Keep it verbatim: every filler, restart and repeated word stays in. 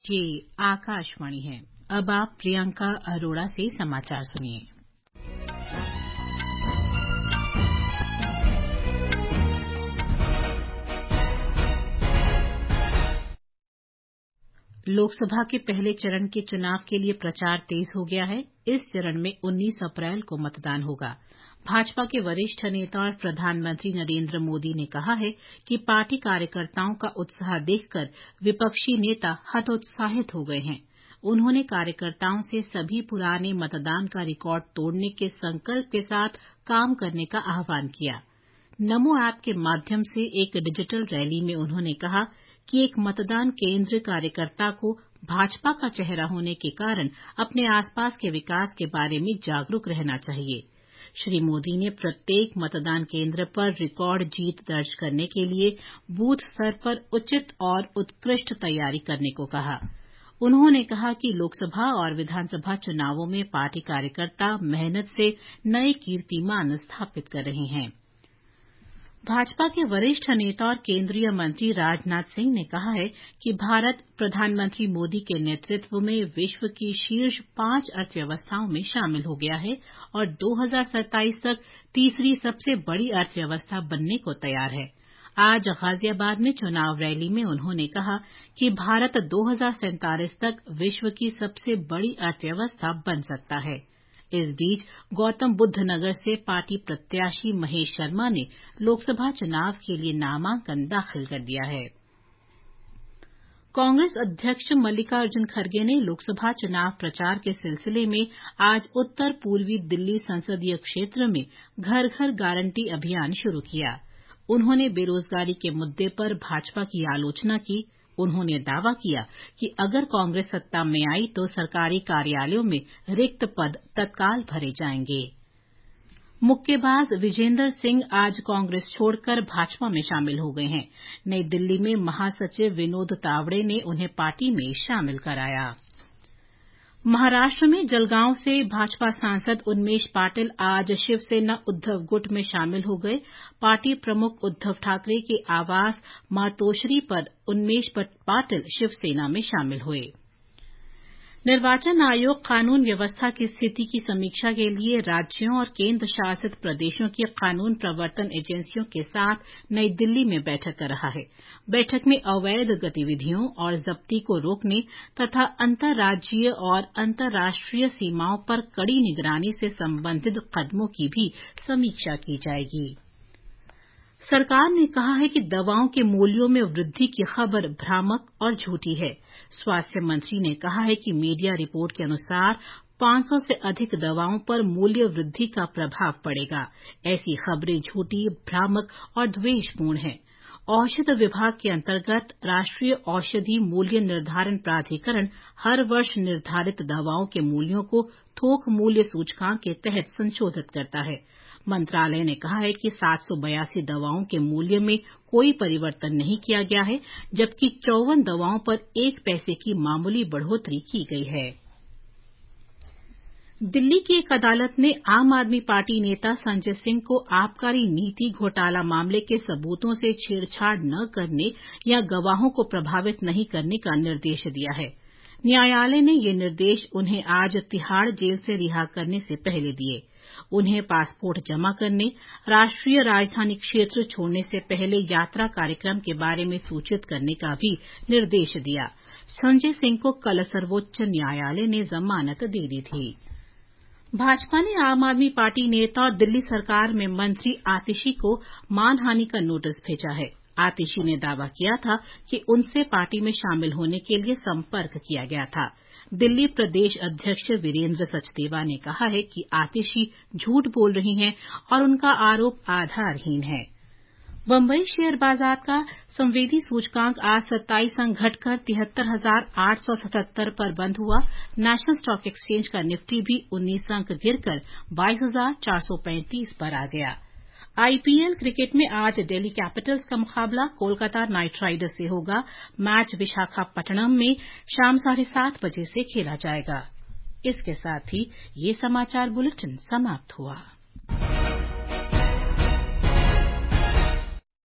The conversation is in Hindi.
ये आकाशवाणी है। अब आप प्रियंका अरोड़ा से समाचार सुनिए। लोकसभा के पहले चरण के चुनाव के लिए प्रचार तेज हो गया है। इस चरण में उन्नीस अप्रैल को मतदान होगा। भाजपा के वरिष्ठ नेता और प्रधानमंत्री नरेंद्र मोदी ने कहा है कि पार्टी कार्यकर्ताओं का उत्साह देखकर विपक्षी नेता हतोत्साहित हो गए हैं। उन्होंने कार्यकर्ताओं से सभी पुराने मतदान का रिकॉर्ड तोड़ने के संकल्प के साथ काम करने का आह्वान किया। नमो ऐप के माध्यम से एक डिजिटल रैली में उन्होंने कहा कि एक मतदान केंद्र कार्यकर्ता को भाजपा का चेहरा होने के कारण अपने आसपास के विकास के बारे में जागरूक रहना चाहिए। श्री मोदी ने प्रत्येक मतदान केंद्र पर रिकॉर्ड जीत दर्ज करने के लिए बूथ स्तर पर उचित और उत्कृष्ट तैयारी करने को कहा। उन्होंने कहा कि लोकसभा और विधानसभा चुनावों में पार्टी कार्यकर्ता मेहनत से नए कीर्तिमान स्थापित कर रहे हैं। भाजपा के वरिष्ठ नेता और केंद्रीय मंत्री राजनाथ सिंह ने कहा है कि भारत प्रधानमंत्री मोदी के नेतृत्व में विश्व की शीर्ष पांच अर्थव्यवस्थाओं में शामिल हो गया है और दो हज़ार सत्ताईस तक तीसरी सबसे बड़ी अर्थव्यवस्था बनने को तैयार है। आज गाजियाबाद में चुनाव रैली में उन्होंने कहा कि भारत दो हज़ार सैंतालीस तक विश्व की सबसे बड़ी अर्थव्यवस्था बन सकता है। इस बीच गौतम बुद्ध नगर से पार्टी प्रत्याशी महेश शर्मा ने लोकसभा चुनाव के लिए नामांकन दाखिल कर दिया है। कांग्रेस अध्यक्ष मल्लिकार्जुन खड़गे ने लोकसभा चुनाव प्रचार के सिलसिले में आज उत्तर पूर्वी दिल्ली संसदीय क्षेत्र में घर घर गारंटी अभियान शुरू किया। उन्होंने बेरोजगारी के मुद्दे पर भाजपा की आलोचना की। उन्होंने दावा किया कि अगर कांग्रेस सत्ता में आई तो सरकारी कार्यालयों में रिक्त पद तत्काल भरे जाएंगे। मुक्केबाज विजेंदर सिंह आज कांग्रेस छोड़कर भाजपा में शामिल हो गए हैं। नई दिल्ली में महासचिव विनोद तावड़े ने उन्हें पार्टी में शामिल कराया। महाराष्ट्र में जलगांव से भाजपा सांसद उन्मेष पाटिल आज शिवसेना उद्धव गुट में शामिल हो गए। पार्टी प्रमुख उद्धव ठाकरे के आवास मातोश्री पर उन्मेष पाटिल शिवसेना में शामिल हुए। निर्वाचन आयोग कानून व्यवस्था की स्थिति की समीक्षा के लिए राज्यों और केंद्र शासित प्रदेशों की कानून प्रवर्तन एजेंसियों के साथ नई दिल्ली में बैठक कर रहा है। बैठक में अवैध गतिविधियों और जब्ती को रोकने तथा अंतर्राज्यीय और अंतर्राष्ट्रीय सीमाओं पर कड़ी निगरानी से संबंधित कदमों की भी समीक्षा की जाएगी। सरकार ने कहा है कि दवाओं के मूल्यों में वृद्धि की खबर भ्रामक और झूठी है। स्वास्थ्य मंत्री ने कहा है कि मीडिया रिपोर्ट के अनुसार पांच सौ से अधिक दवाओं पर मूल्य वृद्धि का प्रभाव पड़ेगा। ऐसी खबरें झूठी, भ्रामक और द्वेषपूर्ण हैं। औषध विभाग के अंतर्गत राष्ट्रीय औषधि मूल्य निर्धारण प्राधिकरण हर वर्ष निर्धारित दवाओं के मूल्यों को थोक मूल्य सूचकांक के तहत संशोधित करता है। मंत्रालय ने कहा है कि सात सौ बयासी दवाओं के मूल्य में कोई परिवर्तन नहीं किया गया है, जबकि चौवन दवाओं पर एक पैसे की मामूली बढ़ोतरी की गई है। दिल्ली की एक अदालत ने आम आदमी पार्टी नेता संजय सिंह को आबकारी नीति घोटाला मामले के सबूतों से छेड़छाड़ न करने या गवाहों को प्रभावित नहीं करने का निर्देश दिया है। न्यायालय ने ये निर्देश उन्हें आज तिहाड़ जेल से रिहा करने से पहले दिए। उन्हें पासपोर्ट जमा करने, राष्ट्रीय राजधानी क्षेत्र छोड़ने से पहले यात्रा कार्यक्रम के बारे में सूचित करने का भी निर्देश दिया। संजय सिंह को कल सर्वोच्च न्यायालय ने जमानत दे दी थी। भाजपा ने आम आदमी पार्टी नेता और दिल्ली सरकार में मंत्री आतिशी को मानहानि का नोटिस भेजा है। आतिशी ने दावा किया था कि उनसे पार्टी में शामिल होने के लिए संपर्क किया गया था। दिल्ली प्रदेश अध्यक्ष वीरेंद्र सचदेवा ने कहा है कि आतिशी झूठ बोल रही हैं और उनका आरोप आधारहीन है। बंबई शेयर बाजार का संवेदी सूचकांक आज सत्ताईस अंक घटकर तिहत्तर हजार आठ सौ सतहत्तर पर बंद हुआ। नेशनल स्टॉक एक्सचेंज का निफ्टी भी उन्नीस अंक गिरकर बाईस हजार चार सौ पैंतीस पर आ गया। आईपीएल क्रिकेट में आज दिल्ली कैपिटल्स का मुकाबला कोलकाता नाइट राइडर्स से होगा। मैच विशाखापट्टनम में शाम साढ़े सात बजे से खेला जाएगा। इसके साथ ही ये समाचार बुलेटिन समाप्त हुआ।